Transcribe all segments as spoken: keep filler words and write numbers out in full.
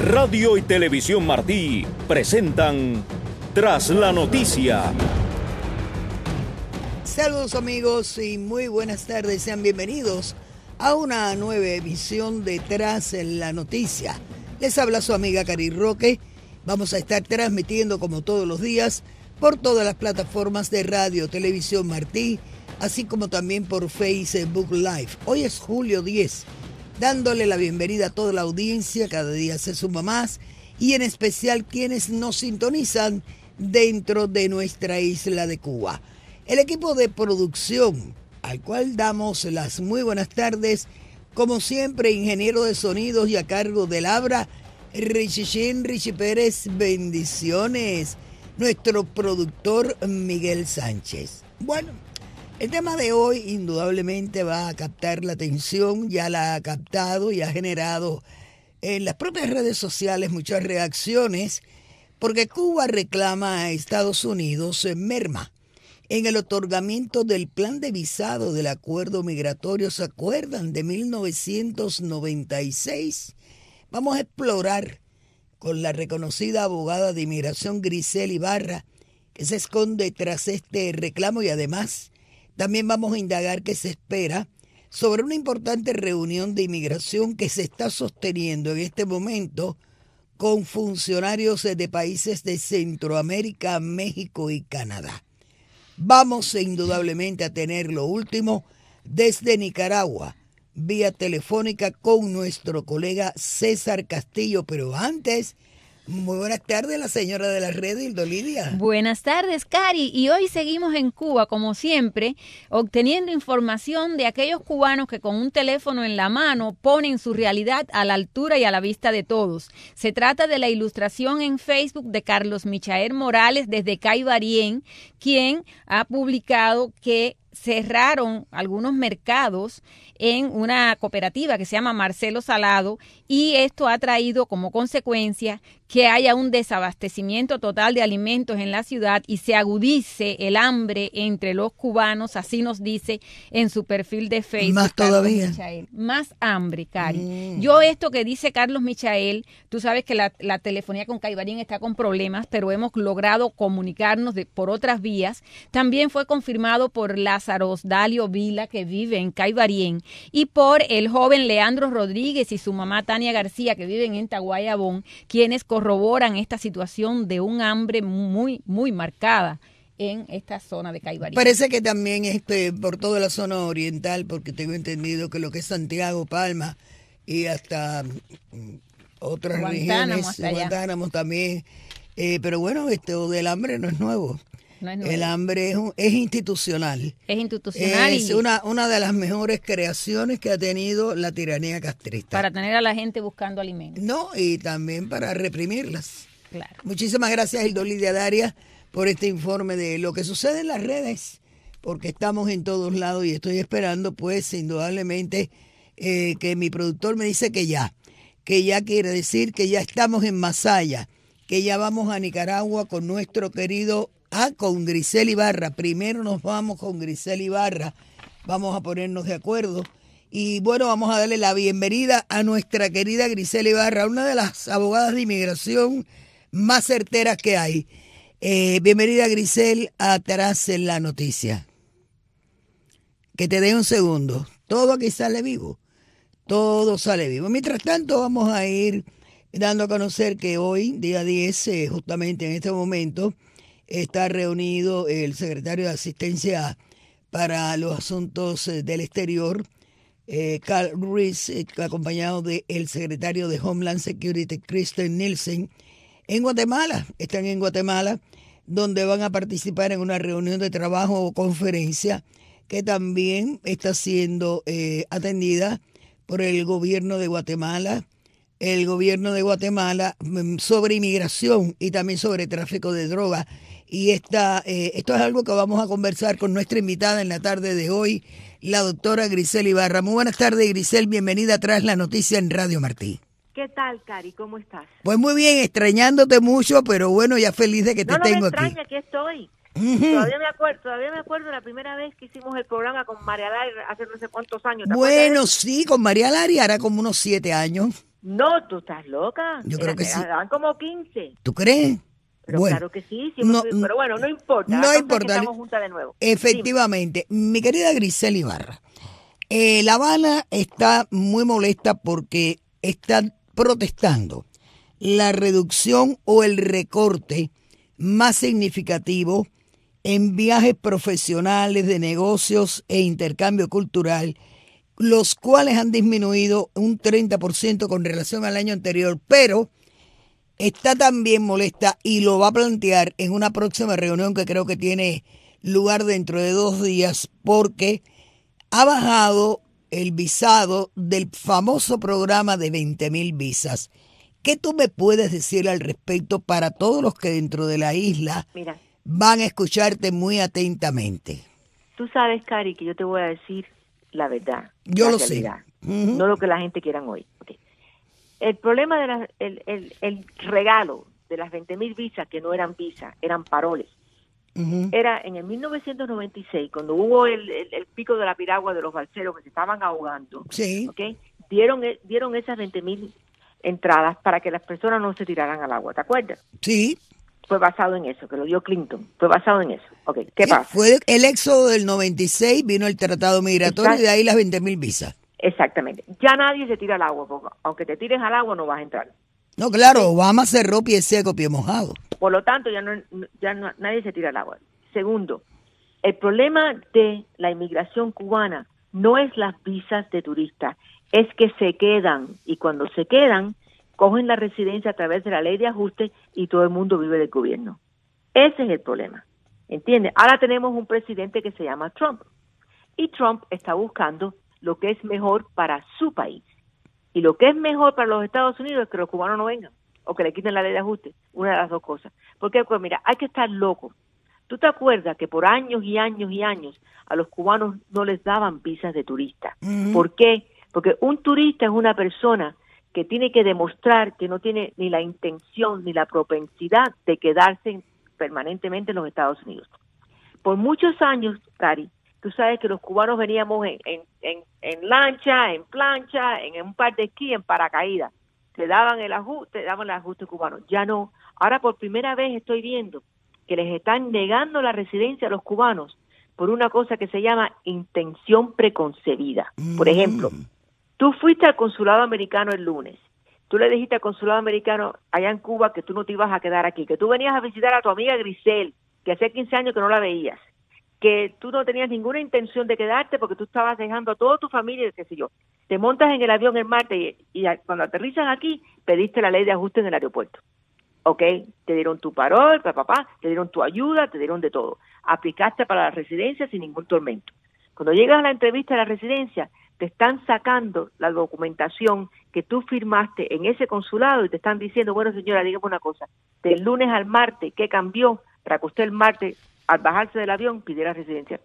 Radio y Televisión Martí presentan Tras la Noticia. Saludos amigos y muy buenas tardes, sean bienvenidos a una nueva emisión de Tras la Noticia. Les habla su amiga Cari Roque. Vamos a estar transmitiendo como todos los días por todas las plataformas de Radio Televisión Martí, así como también por Facebook Live. Hoy es julio diez, dándole la bienvenida a toda la audiencia, cada día se suma más, y en especial quienes nos sintonizan dentro de nuestra isla de Cuba. El equipo de producción, al cual damos las muy buenas tardes, como siempre, ingeniero de sonidos y a cargo del Abra, Richichín Richie Pérez, bendiciones, nuestro productor Miguel Sánchez. Bueno, el tema de hoy indudablemente va a captar la atención, ya la ha captado y ha generado en las propias redes sociales muchas reacciones, porque Cuba reclama a Estados Unidos merma en el otorgamiento del plan de visado del acuerdo migratorio. ¿Se acuerdan? De mil novecientos noventa y seis. Vamos a explorar con la reconocida abogada de inmigración Grisel Ibarra, que se esconde tras este reclamo, y además también vamos a indagar qué se espera sobre una importante reunión de inmigración que se está sosteniendo en este momento con funcionarios de países de Centroamérica, México y Canadá. Vamos indudablemente a tener lo último desde Nicaragua, vía telefónica con nuestro colega César Castillo. Pero antes, muy buenas tardes, la señora de la red, Hildo Lidia. Buenas tardes, Cari. Y hoy seguimos en Cuba, como siempre, obteniendo información de aquellos cubanos que con un teléfono en la mano ponen su realidad a la altura y a la vista de todos. Se trata de la ilustración en Facebook de Carlos Michael Morales desde Caibarien, quien ha publicado que cerraron algunos mercados en una cooperativa que se llama Marcelo Salado, y esto ha traído como consecuencia que haya un desabastecimiento total de alimentos en la ciudad y se agudice el hambre entre los cubanos, así nos dice en su perfil de Facebook. Más Carlos todavía. Michael. Más hambre, Cari. Mm. Yo esto que dice Carlos Michael, tú sabes que la, la telefonía con Caibarien está con problemas, pero hemos logrado comunicarnos de, por otras vías. También fue confirmado por Lázaro Dalio Vila, que vive en Caibarien, y por el joven Leandro Rodríguez y su mamá Tania García, que viven en Taguayabón, quienes corroboran esta situación de un hambre muy, muy marcada en esta zona de Caibarien. Parece que también este, por toda la zona oriental, porque tengo entendido que lo que es Santiago, Palma y hasta mm, otras Guantánamo, regiones, hasta allá. Guantánamo también, eh, pero bueno, esto del hambre no es nuevo. No es nuevo. El hambre es, es institucional. Es institucional Es y una, una de las mejores creaciones que ha tenido la tiranía castrista. para tener a la gente buscando alimentos. No, y también para reprimirlas. Claro. Muchísimas gracias, Hildo Lidia Darias, por este informe de lo que sucede en las redes, porque estamos en todos lados y estoy esperando, pues, indudablemente, eh, que mi productor me dice que ya, que ya quiere decir que ya estamos en Masaya, que ya vamos a Nicaragua con nuestro querido, ah, con Grisel Ibarra. Primero nos vamos con Grisel Ibarra, vamos a ponernos de acuerdo. Y bueno, vamos a darle la bienvenida a nuestra querida Grisel Ibarra, una de las abogadas de inmigración más certeras que hay. Eh, bienvenida, Grisel, a Tras la Noticia. Que te dé un segundo. Todo aquí sale vivo. Todo sale vivo. Mientras tanto, vamos a ir dando a conocer que hoy, día diez, eh, justamente en este momento, está reunido el secretario de Asistencia para los Asuntos del Exterior, eh, Carl Ruiz, eh, acompañado del secretario de Homeland Security, Kristen Nielsen, en Guatemala. Están en Guatemala, donde van a participar en una reunión de trabajo o conferencia que también está siendo eh, atendida por el gobierno de Guatemala, el gobierno de Guatemala sobre inmigración y también sobre tráfico de drogas. Y esta, eh, esto es algo que vamos a conversar con nuestra invitada en la tarde de hoy, la doctora Grisel Ibarra. Muy buenas tardes, Grisel, bienvenida a Tras la Noticia en Radio Martí. ¿Qué tal, Cari? ¿Cómo estás? Pues muy bien, extrañándote mucho, pero bueno, ya feliz de que te no, no tengo me extraña, aquí. aquí estoy. Uh-huh. Todavía me acuerdo, todavía me acuerdo la primera vez que hicimos el programa con María Lara hace no sé cuántos años. ¿Te Bueno, acuerdas? sí, con María Lari hará como unos siete años. No, tú estás loca. Yo creo que sí. Dan como quince. ¿Tú crees? Pero bueno, claro que sí, sí no, pero bueno, no importa. No importa. Es que estamos juntas de nuevo. Efectivamente. Dime. Mi querida Grisel Ibarra, eh, La Habana está muy molesta porque están protestando la reducción o el recorte más significativo en viajes profesionales, de negocios e intercambio cultural, los cuales han disminuido un treinta por ciento con relación al año anterior, pero está también molesta y lo va a plantear en una próxima reunión que creo que tiene lugar dentro de dos días, porque ha bajado el visado del famoso programa de veinte mil visas. ¿Qué tú me puedes decir al respecto para todos los que dentro de la isla Mira, van a escucharte muy atentamente? Tú sabes, Cari, que yo te voy a decir la verdad. Yo la lo realidad, sé. Uh-huh. No lo que la gente quiera oír. Okay. El problema de la, el, el, el regalo de las veinte mil visas, que no eran visas, eran paroles, uh-huh. era en el mil novecientos noventa y seis, cuando hubo el, el, el pico de la piragua de los balseros que se estaban ahogando. Sí. Okay, dieron, dieron esas veinte mil entradas para que las personas no se tiraran al agua, ¿te acuerdas? Sí. Fue basado en eso, que lo dio Clinton. Fue basado en eso. Okay, ¿qué sí, pasa? Fue el éxodo del noventa y seis, vino el tratado migratorio. Exacto. Y de ahí las veinte mil visas. Exactamente. Ya nadie se tira al agua, porque aunque te tires al agua no vas a entrar. No, claro, ¿sí? Obama cerró pie seco, pie mojado. Por lo tanto, ya no, ya no, nadie se tira al agua. Segundo, el problema de la inmigración cubana no es las visas de turistas, es que se quedan, y cuando se quedan, cogen la residencia a través de la ley de ajuste y todo el mundo vive del gobierno. Ese es el problema, ¿entiendes? Ahora tenemos un presidente que se llama Trump, y Trump está buscando lo que es mejor para su país. Y lo que es mejor para los Estados Unidos es que los cubanos no vengan, o que le quiten la ley de ajuste, una de las dos cosas. Porque, pues mira, hay que estar loco. ¿Tú te acuerdas que por años y años y años a los cubanos no les daban visas de turista? Uh-huh. ¿Por qué? Porque un turista es una persona que tiene que demostrar que no tiene ni la intención ni la propensidad de quedarse permanentemente en los Estados Unidos. Por muchos años, Cari, tú sabes que los cubanos veníamos en, en, en, en lancha, en plancha, en un par de esquí, en paracaídas. Te daban el ajuste, te daban el ajuste cubano. Ya no. Ahora por primera vez estoy viendo que les están negando la residencia a los cubanos por una cosa que se llama intención preconcebida. Por ejemplo, tú fuiste al consulado americano el lunes. Tú le dijiste al consulado americano allá en Cuba que tú no te ibas a quedar aquí, que tú venías a visitar a tu amiga Grisel, que hace quince años que no la veías, que tú no tenías ninguna intención de quedarte porque tú estabas dejando a toda tu familia, qué sé yo. Te montas en el avión el martes y, y cuando aterrizas aquí, pediste la ley de ajuste en el aeropuerto. ¿Ok? Te dieron tu parol, papá, papá, te dieron tu ayuda, te dieron de todo. Aplicaste para la residencia sin ningún tormento. Cuando llegas a la entrevista a la residencia, te están sacando la documentación que tú firmaste en ese consulado y te están diciendo, bueno señora, dígame una cosa, del lunes al martes, ¿qué cambió para que usted el martes, al bajarse del avión, pidiera residencia?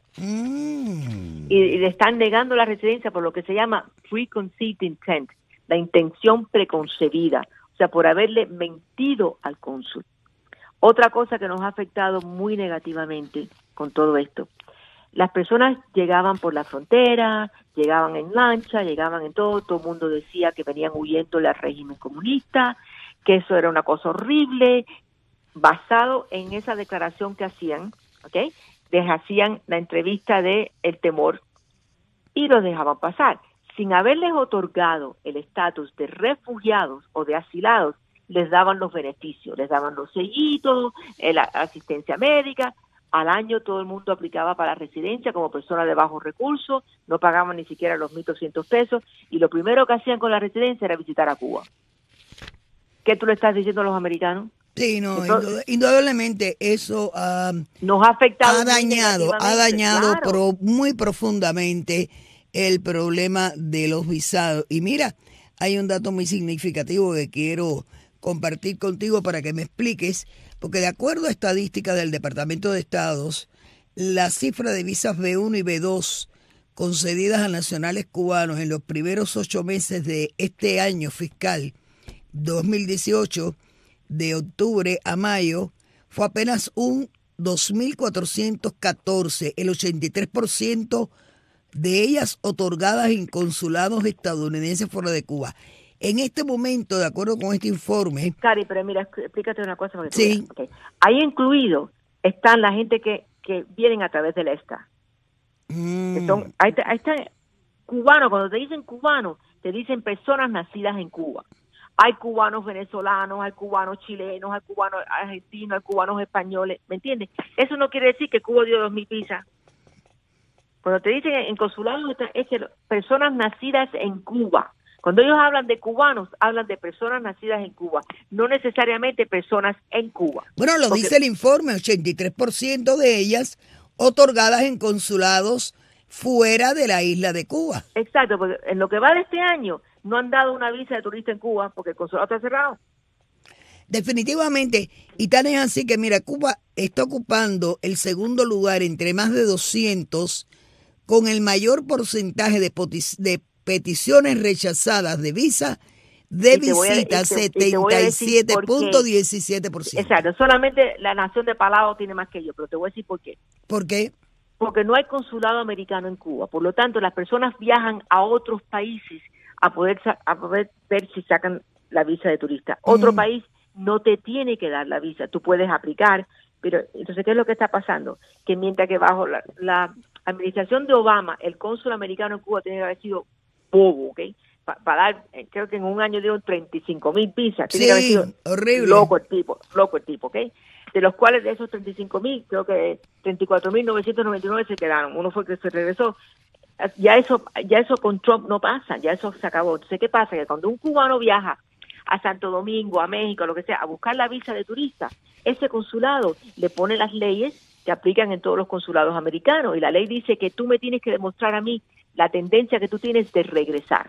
Mm. Y, y le están negando la residencia por lo que se llama preconceived intent, la intención preconcebida, o sea, por haberle mentido al cónsul. Otra cosa que nos ha afectado muy negativamente con todo esto, las personas llegaban por la frontera, llegaban en lancha, llegaban en todo, todo el mundo decía que venían huyendo del régimen comunista, que eso era una cosa horrible, basado en esa declaración que hacían, ¿ok? Les hacían la entrevista de el temor y los dejaban pasar. Sin haberles otorgado el estatus de refugiados o de asilados, les daban los beneficios, les daban los sellitos, la asistencia médica. Al año todo el mundo aplicaba para residencia como persona de bajos recursos, no pagaban ni siquiera los mil doscientos pesos, y lo primero que hacían con la residencia era visitar a Cuba. ¿Qué tú le estás diciendo a los americanos? Sí, no, Entonces, indudablemente eso uh, nos ha afectado, ha dañado, ha dañado claro. pro, muy profundamente el problema de los visados. Y mira, hay un dato muy significativo que quiero compartir contigo para que me expliques, porque de acuerdo a estadísticas del Departamento de Estados, la cifra de visas B uno y B dos concedidas a nacionales cubanos en los primeros ocho meses de este año fiscal dos mil dieciocho, de octubre a mayo, fue apenas un dos mil cuatrocientos catorce, el ochenta y tres por ciento de ellas otorgadas en consulados estadounidenses fuera de Cuba. En este momento, de acuerdo con este informe... Cari, pero mira, explícate una cosa. Para que sí. Okay. Ahí incluido están la gente que, que vienen a través del ESTA. Mm. Que son, ahí, ahí están cubanos. Cuando te dicen cubanos, te dicen personas nacidas en Cuba. Hay cubanos venezolanos, hay cubanos chilenos, hay cubanos argentinos, hay cubanos españoles, ¿me entiendes? Eso no quiere decir que Cuba dio dos mil visas. Cuando te dicen en consulados, es que personas nacidas en Cuba. Cuando ellos hablan de cubanos, hablan de personas nacidas en Cuba, no necesariamente personas en Cuba. Bueno, lo Porque, dice el informe, ochenta y tres por ciento de ellas otorgadas en consulados fuera de la isla de Cuba. Exacto, porque en lo que va de este año no han dado una visa de turista en Cuba porque el consulado está cerrado. Definitivamente, y tan es así que mira, Cuba está ocupando el segundo lugar entre más de doscientos con el mayor porcentaje de, potis, de peticiones rechazadas de visa de visita, setenta y siete punto diecisiete por ciento. Exacto, solamente la nación de Palau tiene más que ellos, pero te voy a decir por qué. ¿Por qué? Porque no hay consulado americano en Cuba, por lo tanto las personas viajan a otros países a poder, a poder ver si sacan la visa de turista. Otro mm. país no te tiene que dar la visa, tú puedes aplicar, pero entonces ¿qué es lo que está pasando? Que mientras que bajo la, la administración de Obama, el cónsul americano en Cuba tiene que haber sido bobo, ¿ok? Para pa dar, creo que en un año dieron treinta y cinco mil visas. Sí, tiene que haber sido horrible. Loco el tipo, loco el tipo, ¿ok? De los cuales de esos treinta y cinco mil, creo que treinta y cuatro mil novecientos noventa y nueve se quedaron. Uno fue que se regresó. Ya eso, ya eso con Trump no pasa, ya eso se acabó. Entonces, ¿qué pasa? Que cuando un cubano viaja a Santo Domingo, a México, lo que sea, a buscar la visa de turista, ese consulado le pone las leyes que aplican en todos los consulados americanos, y la ley dice que tú me tienes que demostrar a mí la tendencia que tú tienes de regresar.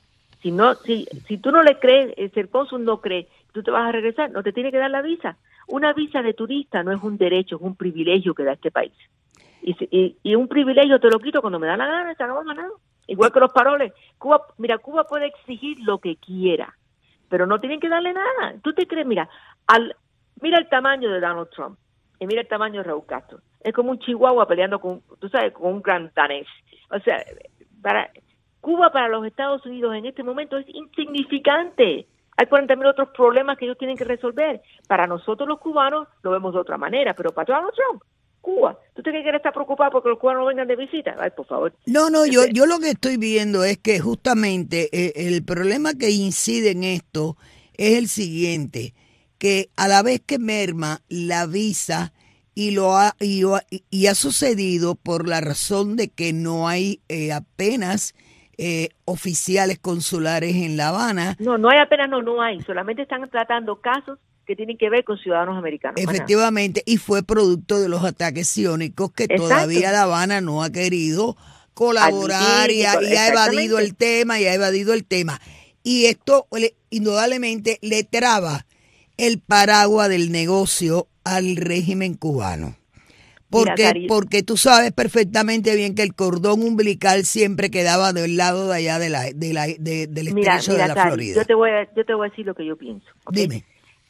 Si no, si, si tú no le crees, el cónsul no cree, tú te vas a regresar, no te tiene que dar la visa. Una visa de turista no es un derecho, es un privilegio que da este país. Y, y, y un privilegio te lo quito cuando me da la gana, se acabó ganado. Igual que los paroles. Cuba, mira, Cuba puede exigir lo que quiera, pero no tienen que darle nada. ¿Tú te crees? Mira, al, mira el tamaño de Donald Trump y mira el tamaño de Raúl Castro. Es como un chihuahua peleando con, tú sabes, con un gran danés. O sea, para Cuba para los Estados Unidos en este momento es insignificante. Hay cuarenta mil otros problemas que ellos tienen que resolver. Para nosotros los cubanos lo vemos de otra manera, pero para Donald Trump, Cuba, ¿tú te crees que él está preocupado porque los cubanos vengan de visita? Ay, por favor. No, no, yo, yo lo que estoy viendo es que justamente eh, el problema que incide en esto es el siguiente, que a la vez que merma la visa y lo ha, y, y ha sucedido por la razón de que no hay eh, apenas eh, oficiales consulares en La Habana. No, no hay apenas, no, no hay. Solamente están tratando casos que tienen que ver con ciudadanos americanos. Efectivamente, y fue producto de los ataques sionicos que Exacto. todavía La Habana no ha querido colaborar y ha, y ha evadido el tema, y ha evadido el tema. Y esto le, indudablemente le traba el paraguas del negocio al régimen cubano. Porque, Mira, porque tú sabes perfectamente bien que el cordón umbilical siempre quedaba del lado de allá de la, de la, de, del mira, estrecho mira, de la Cari, Florida. Yo te, voy a, yo te voy a decir lo que yo pienso. ¿Okay? Dime.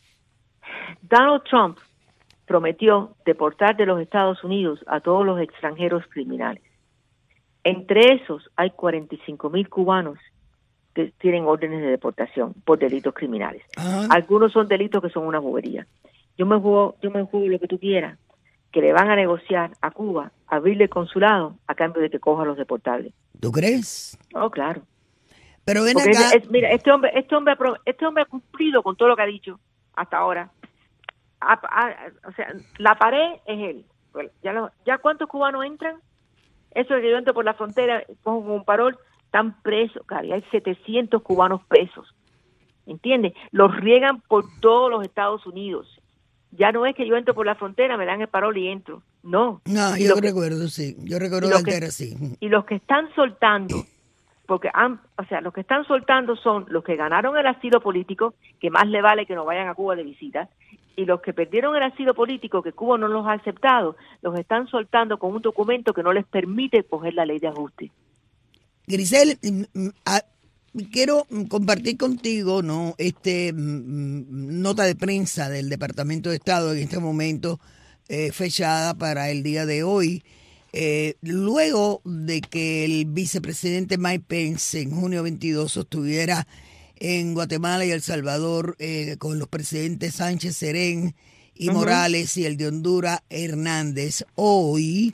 Donald Trump prometió deportar de los Estados Unidos a todos los extranjeros criminales. Entre esos hay cuarenta y cinco mil cubanos que tienen órdenes de deportación por delitos criminales. Ajá. Algunos son delitos que son una bobería. Yo me juego, yo me juego lo que tú quieras, que le van a negociar a Cuba, abrirle consulado a cambio de que coja los deportables. ¿Tú crees? Oh, claro. Pero ven Porque acá. Es, es, mira, este hombre, este hombre, este hombre ha cumplido con todo lo que ha dicho hasta ahora. A, a, o sea, la pared es él. Ya, lo, ya cuántos cubanos entran. Eso de que yo entro por la frontera, pongo un parol, están presos, Cari, hay setecientos cubanos presos. ¿Entiendes? Los riegan por todos los Estados Unidos. Ya no es que yo entro por la frontera, me dan el parol y entro. No. No, yo recuerdo, que, sí. Yo recuerdo que era así. Y los que están soltando, porque han, o sea, los que están soltando son los que ganaron el asilo político, que más le vale que no vayan a Cuba de visita, y los que perdieron el asilo político, que Cuba no los ha aceptado, los están soltando con un documento que no les permite coger la ley de ajuste. Grisel, a, quiero compartir contigo, ¿no? Este nota de prensa del Departamento de Estado en este momento, eh, fechada para el día de hoy. Eh, luego de que el vicepresidente Mike Pence en junio veintidós sostuviera en Guatemala y El Salvador eh, con los presidentes Sánchez Serén y uh-huh. Morales y el de Honduras Hernández. Hoy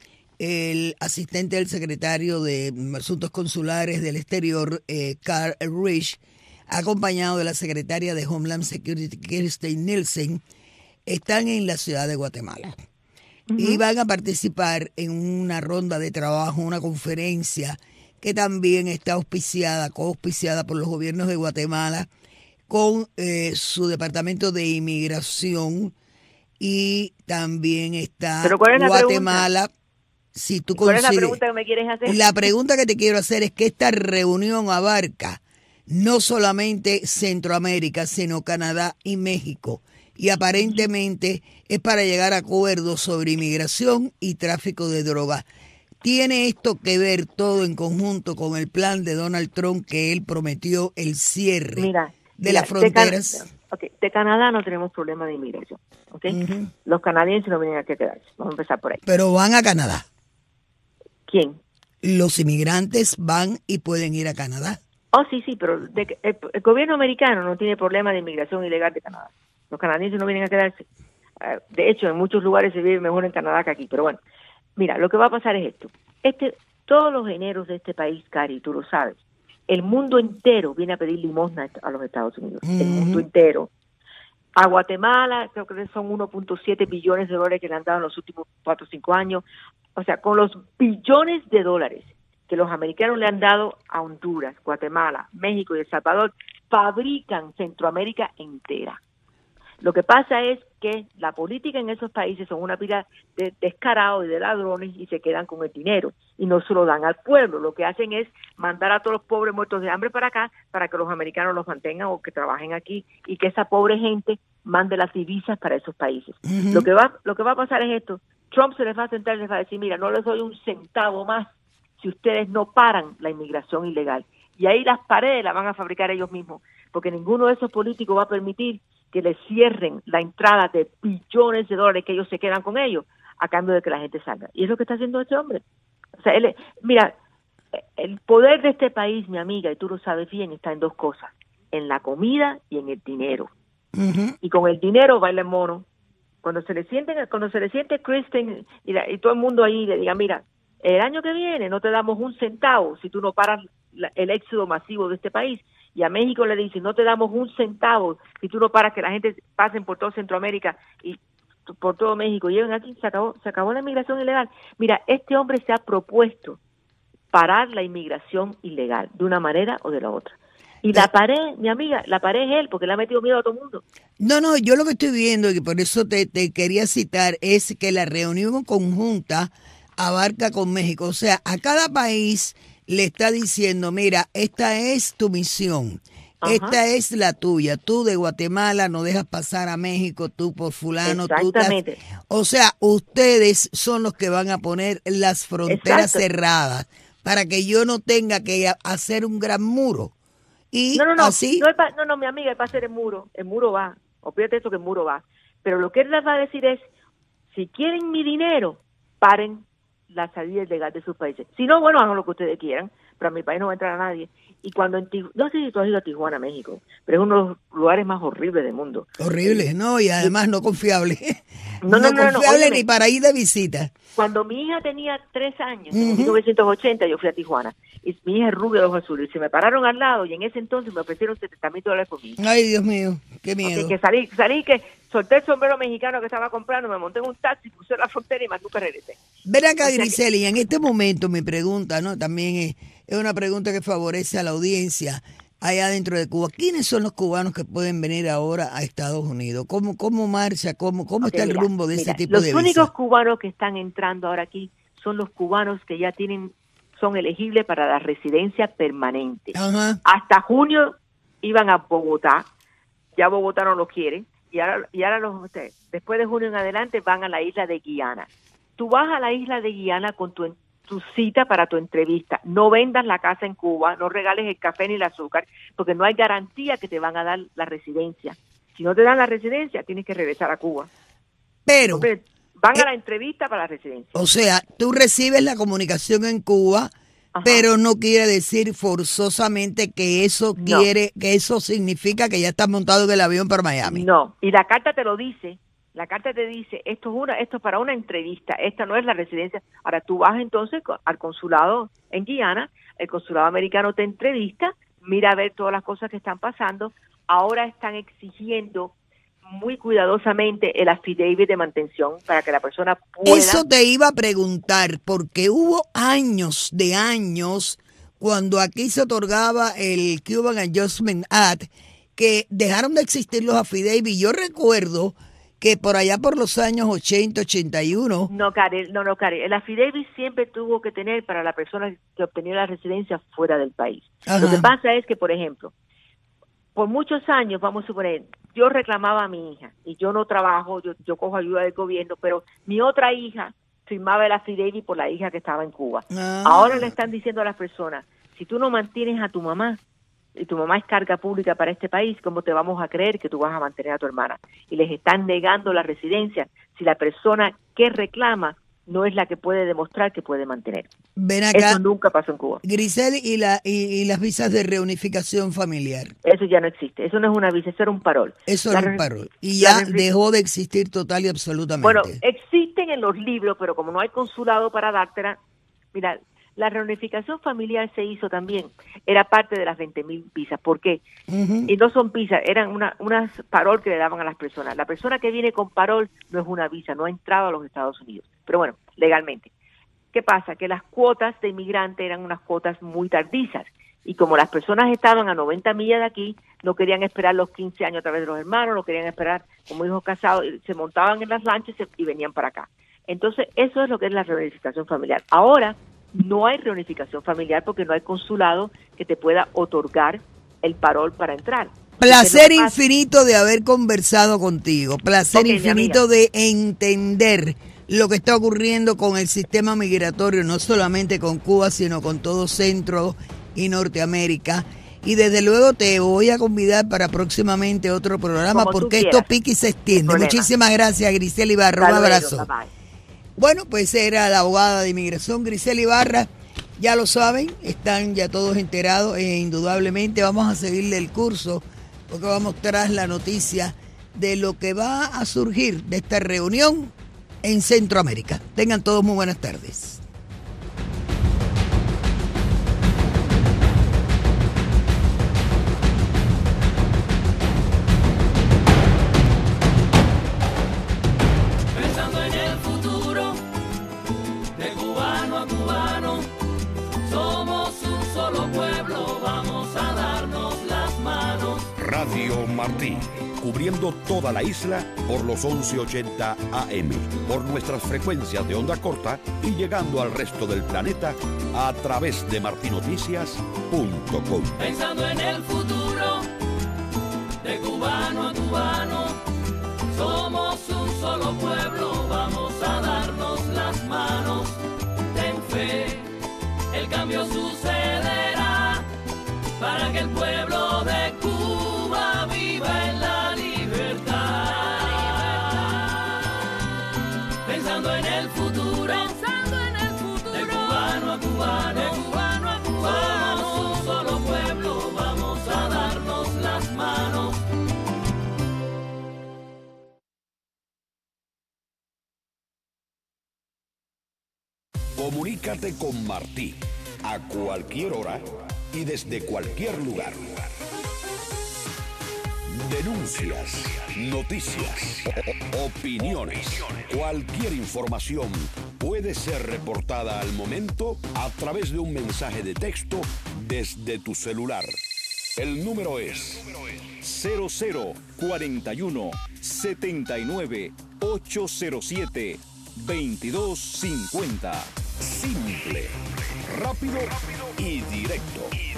el asistente del secretario de Asuntos Consulares del Exterior, eh, Carl Rich, acompañado de la secretaria de Homeland Security, Kirsten Nielsen, están en la ciudad de Guatemala. Uh-huh. Y van a participar en una ronda de trabajo, una conferencia que también está auspiciada, coauspiciada por los gobiernos de Guatemala, con eh, su departamento de inmigración, y también está Guatemala. Si tú ¿Cuál consigues, es la pregunta que me quieres hacer? La pregunta que te quiero hacer es que esta reunión abarca no solamente Centroamérica, sino Canadá y México. Y aparentemente es para llegar a acuerdos sobre inmigración y tráfico de drogas. ¿Tiene esto que ver todo en conjunto con el plan de Donald Trump que él prometió el cierre mira, de mira, las fronteras? De, Can- okay, de Canadá no tenemos problema de inmigración. ¿Okay? Uh-huh. Los canadienses no vienen a quedarse. Vamos a empezar por ahí. Pero van a Canadá. ¿Quién? Los inmigrantes van y pueden ir a Canadá. Oh, sí, sí, pero de, el, el gobierno americano no tiene problema de inmigración ilegal de Canadá. Los canadienses no vienen a quedarse. Uh, de hecho, en muchos lugares se vive mejor en Canadá que aquí. Pero bueno, mira, lo que va a pasar es esto. Este, todos los dineros de este país, Cari, tú lo sabes, el mundo entero viene a pedir limosna a los Estados Unidos. Uh-huh. El mundo entero. A Guatemala, creo que son uno punto siete billones de dólares que le han dado en los últimos cuatro o cinco años. O sea, con los billones de dólares que los americanos le han dado a Honduras, Guatemala, México y El Salvador, fabrican Centroamérica entera. Lo que pasa es que la política en esos países son una pila de descarados y de ladrones y se quedan con el dinero y no se lo dan al pueblo. Lo que hacen es mandar a todos los pobres muertos de hambre para acá para que los americanos los mantengan o que trabajen aquí y que esa pobre gente mande las divisas para esos países. Uh-huh. Lo que va, lo que va a pasar es esto. Trump se les va a sentar y les va a decir, mira, no les doy un centavo más si ustedes no paran la inmigración ilegal. Y ahí las paredes las van a fabricar ellos mismos, porque ninguno de esos políticos va a permitir que les cierren la entrada de billones de dólares que ellos se quedan con ellos a cambio de que la gente salga. Y es lo que está haciendo este hombre. O sea, él, mira, el poder de este país, mi amiga, y tú lo sabes bien, está en dos cosas, en la comida y en el dinero. Uh-huh. Y con el dinero baila el mono. Cuando se le sienten, cuando se le siente Kristen y, la, y todo el mundo ahí le diga, mira, el año que viene no te damos un centavo si tú no paras la, el éxodo masivo de este país. Y a México le dicen, no te damos un centavo si tú no paras que la gente pasen por todo Centroamérica y por todo México. Lleven aquí, se acabó, se acabó la inmigración ilegal. Mira, este hombre se ha propuesto parar la inmigración ilegal de una manera o de la otra. Y la pared, mi amiga, la pared es él, porque le ha metido miedo a todo el mundo. No, no, yo lo que estoy viendo, y por eso te, te quería citar, es que la reunión conjunta abarca con México. O sea, a cada país le está diciendo, mira, esta es tu misión, ajá, esta es la tuya. Tú de Guatemala no dejas pasar a México, tú por fulano. Exactamente. Tú das... O sea, ustedes son los que van a poner las fronteras Exacto. cerradas para que yo no tenga que hacer un gran muro. Y no, no, no, así... no, pa, no, no, mi amiga, él va a hacer el muro, el muro va, olvídate eso que el muro va, pero lo que él les va a decir es, si quieren mi dinero, paren la salida ilegal de sus países, si no, bueno, hagan lo que ustedes quieran, pero a mi país no va a entrar a nadie. Y cuando en Tijuana, no sé si tú has ido a Tijuana, México, pero es uno de los lugares más horribles del mundo. Horrible, ¿no? Y además no confiable. No, no, no, no confiable no, no, ni para ir de visita. Cuando mi hija tenía tres años, uh-huh, en mil novecientos ochenta, yo fui a Tijuana. Y mi hija es rubia de ojos azules. Y se me pararon al lado y en ese entonces me ofrecieron setenta mil dólares por mí. Ay, Dios mío, qué miedo. Okay, que salí, salí, que solté el sombrero mexicano que estaba comprando, me monté en un taxi, puse la frontera y más nunca regresé. Ven acá, O sea Griseli, que... en este momento mi pregunta, ¿no? También es, es una pregunta que favorece a la audiencia allá dentro de Cuba. ¿Quiénes son los cubanos que pueden venir ahora a Estados Unidos? ¿Cómo, cómo marcha? ¿Cómo, cómo okay, está mira, el rumbo de mira, ese tipo los de únicos visas? cubanos que están entrando ahora aquí son los cubanos que ya tienen, son elegibles para la residencia permanente. Ajá. Hasta junio iban a Bogotá, ya Bogotá no los quiere, y ahora, y ahora los, después de junio en adelante van a la isla de Guyana. Tú vas a la isla de Guyana con tu tu cita para tu entrevista. No vendas la casa en Cuba, no regales el café ni el azúcar, porque no hay garantía que te van a dar la residencia. Si no te dan la residencia, tienes que regresar a Cuba. Pero Entonces, van eh, a la entrevista para la residencia. O sea, tú recibes la comunicación en Cuba Ajá. pero no quiere decir forzosamente que eso No. quiere, que eso significa que ya estás montado en el avión para Miami. No, y la carta te lo dice, la carta te dice, esto es una, esto es para una entrevista, esta no es la residencia. Ahora tú vas entonces al consulado en Guyana, el consulado americano te entrevista, mira a ver todas las cosas que están pasando. Ahora están exigiendo muy cuidadosamente el affidavit de mantención para que la persona pueda... Eso te iba a preguntar, porque hubo años de años cuando aquí se otorgaba el Cuban Adjustment Act que dejaron de existir los affidavits. Yo recuerdo que por allá por los años ochenta, ochenta y uno... No, Karen, no, no, Karen. El affidavit siempre tuvo que tener para la persona que obtenía la residencia fuera del país. Ajá. Lo que pasa es que, por ejemplo, por muchos años, vamos a suponer, yo reclamaba a mi hija y yo no trabajo, yo, yo cojo ayuda del gobierno, pero mi otra hija firmaba el affidavit por la hija que estaba en Cuba. Ah. Ahora le están diciendo a las personas, si tú no mantienes a tu mamá, y tu mamá es carga pública para este país, ¿cómo te vamos a creer que tú vas a mantener a tu hermana? Y les están negando la residencia si la persona que reclama no es la que puede demostrar que puede mantener. Ven acá, Eso nunca pasó en Cuba. Grisel, y, la, y, y las visas de reunificación familiar. Eso ya no existe. Eso no es una visa, eso era un parol. Eso La era un re- parol. Y la ya reunific- dejó de existir total y absolutamente. Bueno, existen en los libros, pero como no hay consulado para dártela, mira, la reunificación familiar se hizo también. Era parte de las veinte mil visas. ¿Por qué? Ujú. Y no son visas, eran una, unas parol que le daban a las personas. La persona que viene con parol no es una visa, no ha entrado a los Estados Unidos. Pero bueno, legalmente. ¿Qué pasa? Que las cuotas de inmigrante eran unas cuotas muy tardizas. Y como las personas estaban a noventa millas de aquí, no querían esperar los quince años a través de los hermanos, no querían esperar como hijos casados, y se montaban en las lanchas y venían para acá. Entonces, eso es lo que es la reunificación familiar. Ahora, no hay reunificación familiar porque no hay consulado que te pueda otorgar el parol para entrar. Placer Entonces, lo que pasa- infinito de haber conversado contigo. Placer Ok, mi infinito amiga. de entender lo que está ocurriendo con el sistema migratorio, no solamente con Cuba, sino con todo Centro y Norteamérica. Y desde luego te voy a convidar para próximamente otro programa Como tú porque esto quieras. pica y se Sin extiende. problema. Muchísimas gracias, Grisel Ibarra. Un Hasta luego, abrazo. bye bye. Bueno, pues era la abogada de inmigración Grisel Ibarra. Ya lo saben, están ya todos enterados e indudablemente vamos a seguirle el curso porque vamos tras la noticia de lo que va a surgir de esta reunión en Centroamérica. Tengan todos muy buenas tardes. Pensando en el futuro, de cubano a cubano, somos un solo pueblo, vamos a darnos las manos. Radio Martí, cubriendo toda la isla por los once ochenta A M, por nuestras frecuencias de onda corta y llegando al resto del planeta a través de martinoticias punto com. Pensando en el futuro, de cubano a cubano, somos un solo pueblo, vamos a darnos las manos. Ten fe, el cambio sucederá para que el pueblo de Cuba viva en la libertad. Pensando en el futuro, pensando en el futuro, de cubano a cubano, de cubano a cubano, somos un solo pueblo, vamos a darnos las manos. Comunícate con Martí a cualquier hora y desde cualquier lugar. Denuncias, noticias, o- opiniones, cualquier información puede ser reportada al momento a través de un mensaje de texto desde tu celular. El número es cero cero cuarenta y uno setenta y nueve ochocientos siete veintidós cincuenta. Simple, rápido y directo.